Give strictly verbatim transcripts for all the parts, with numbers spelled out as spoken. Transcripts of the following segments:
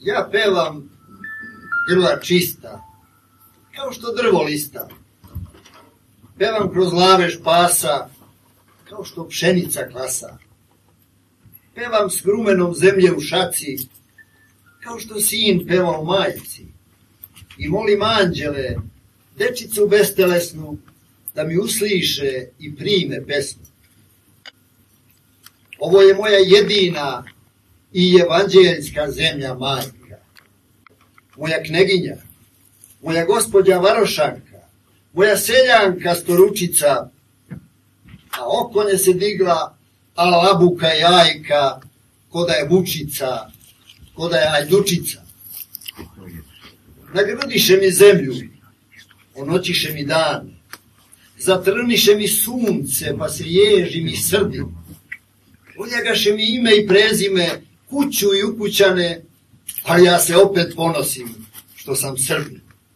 Ja pevam grla čista, kao što drvo lista. Pevam kroz lavež pasa, kao što pšenica klasa. Pevam s grumenom zemlje u šaci, kao što sin peva u majici. I molim anđele, dečicu bestelesnu, da mi usliše i prime pesmu. Ovo je moja jedina i evanđeljska zemlja majka. Moja kneginja, moja gospođa Varošanka, moja seljanka Storučica, a oko nje se digla a labuka jajka, ko da je vučica, ko da je ajdučica. Nagrdiše mi zemlju, onoćiše mi dan, zatrniše mi sunce, pa se ježi mi srdi. Uljagaše mi ime i prezime, kuću i ukućane, ali ja se opet ponosim što sam Srbin.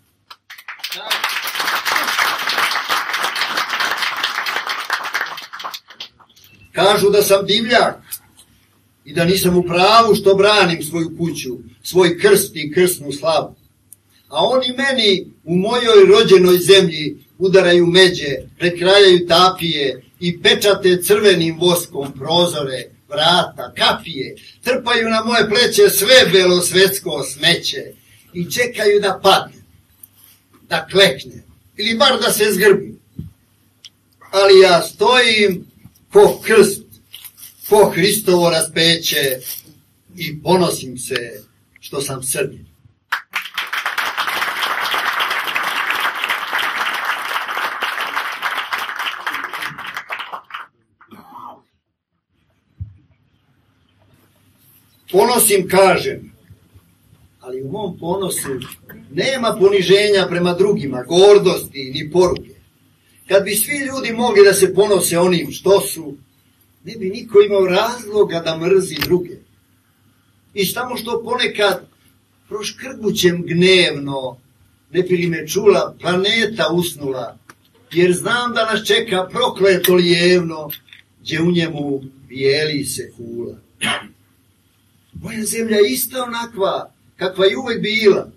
Kažu da sam divljak i da nisam u pravu što branim svoju kuću, svoj krst i krsnu slavu. A oni meni u mojoj rođenoj zemlji udaraju međe, prekrajaju tapije i pečate crvenim voskom prozore, vrata, kapije, trpaju na moje pleće sve belosvetsko smeće i čekaju da padne, da klekne ili bar da se zgrbi. Ali ja stojim ko krst, ko Hristovo raspeće i ponosim se što sam Srbin. Ponosim, kažem, ali u mom ponosu nema poniženja prema drugima, gordosti ni poruge. Kad bi svi ljudi mogli da se ponose onim što su, ne bi niko imao razloga da mrzi druge. I samo što ponekad proškrgućem gnevno, ne bi li me čula, planeta usnula, jer znam da nas čeka prokleto lijevno, gdje u njemu bijeli se kula. Moja zemlja je ista onakva, kakva je uvek bila.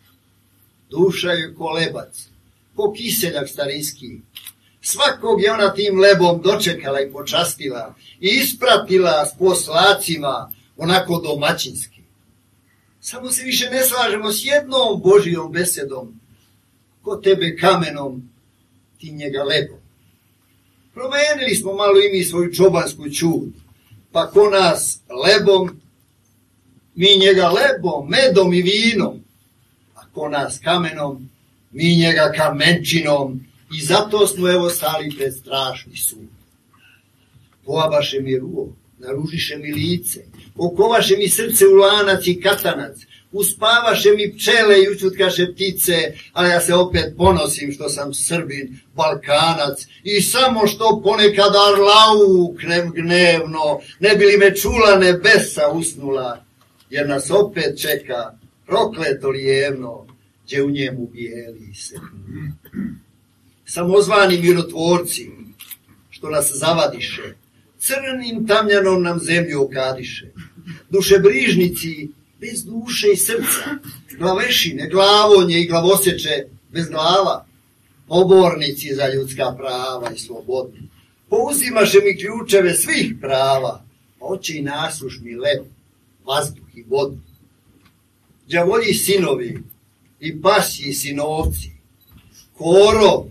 Duša je ko lebac, ko kiseljak starinski. Svakog je ona tim lebom dočekala i počastila i ispratila s poslacima onako domaćinski. Samo se više ne slažemo s jednom Božijom besedom, ko tebe kamenom, ti njega lebom. Promenili smo malo i mi svoju čobansku ćud, pa ko nas lebom, mi njega lebom, medom i vinom, a ko nas kamenom, mi njega kamenčinom, i zato smo evo stali pred strašni sud. Poabaše mi ruo, naružiše mi lice, okovaše mi srce u lanac i katanac, uspavaše mi pčele i učutkaše ptice, ali ja se opet ponosim što sam Srbin, Balkanac, i samo što ponekad arlauknem gnevno, ne bi li me čula nebesa usnula, jer nas opet čeka prokleto lijevno, gdje u njemu bijeli se. Samozvani mirotvorci, što nas zavadiše, crnim tamljanom nam zemlju okadiše. Dušebrižnici bez duše i srca, glavešine, glavonje i glavoseče bez glava, pobornici za ljudska prava i slobodu. Pouzimaše mi ključeve svih prava, oči i nasušni lep, vazduh i vodu. Đavolji sinovi i pasji sinovci, korov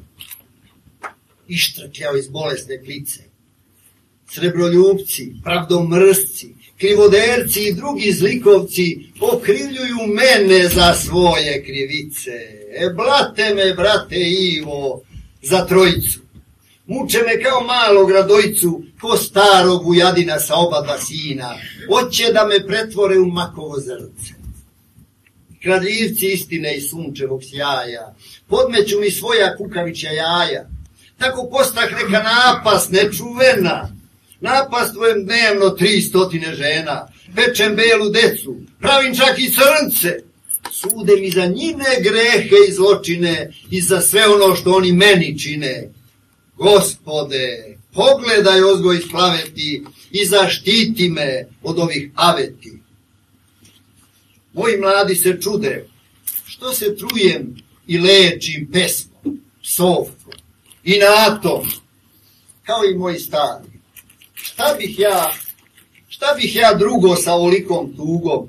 ištrkljao iz bolesne klice, srebroljubci, pravdomrsci, krivoderci i drugi zlikovci okrivljuju mene za svoje krivice. E, blate me, brate Ivo, za trojicu. Muče me kao malog radojcu, ko starog ujadina sa oba dva sina. Hoće da me pretvore u makovo zrce. Kradljivci istine i sunčevog sjaja, podmeću mi svoja kukavića jaja. Tako postah neka napast nečuvena. Napastvujem dnevno tri stotine žena, pečem belu decu, pravim čak i crnce. Sude mi za njine grehe i zločine i za sve ono što oni meni čine. Gospode, pogledaj ozgoj splaveti i zaštiti me od ovih aveti. Moji mladi se čude, što se trujem i lečim pesmom, psovkom, inatom, kao i moji stari. Šta bih ja, šta bih ja drugo sa ovolikom tugom?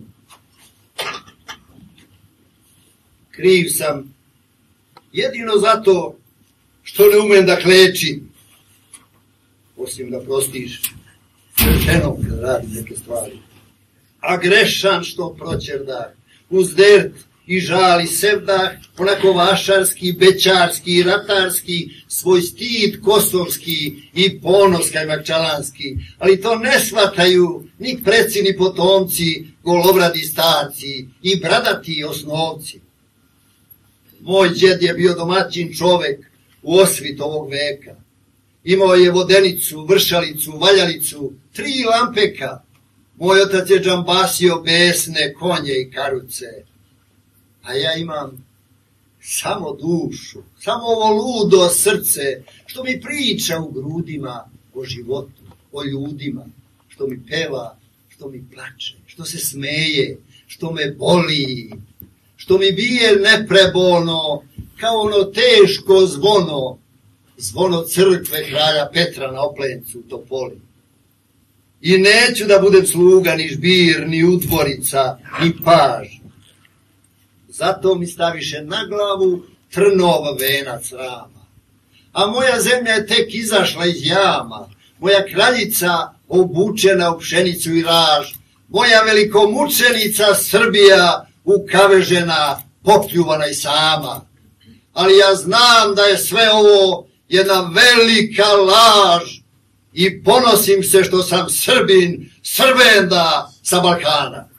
Kriv sam jedino zato što ne umem da klečim, osim da prostiš ženom kad radi neke stvari. A grešan što proćerdah, uz dert i žal i sevdah, onako vašarski, bećarski, ratarski, svoj stid kosovski i ponos kajmakčalanski, ali to ne shvataju ni preci ni potomci, golobradi starci i bradati osnovci. Moj djed je bio domaćin čovek u osvit ovog veka. Imao je vodenicu, vršalicu, valjalicu, tri lampeka. Moj otac je džambasio besne konje i karuce. A ja imam samo dušu, samo ovo ludo srce, što mi priča u grudima o životu, o ljudima, što mi peva, što mi plače, što se smeje, što me boli, što mi bije neprebolno, kao ono teško zvono, zvono crkve kralja Petra na Oplencu u Topoli. I neću da budem sluga, ni žbir, ni udvorica, ni paž. Zato mi staviše na glavu trnov venac rama. A moja zemlja je tek izašla iz jama, moja kraljica obučena u pšenicu i raž, moja velikomučenica Srbija ukavežena, popljuvana i sama. Ali ja znam da je sve ovo jedna velika laž i ponosim se što sam Srbin, Srbenda sa Balkana.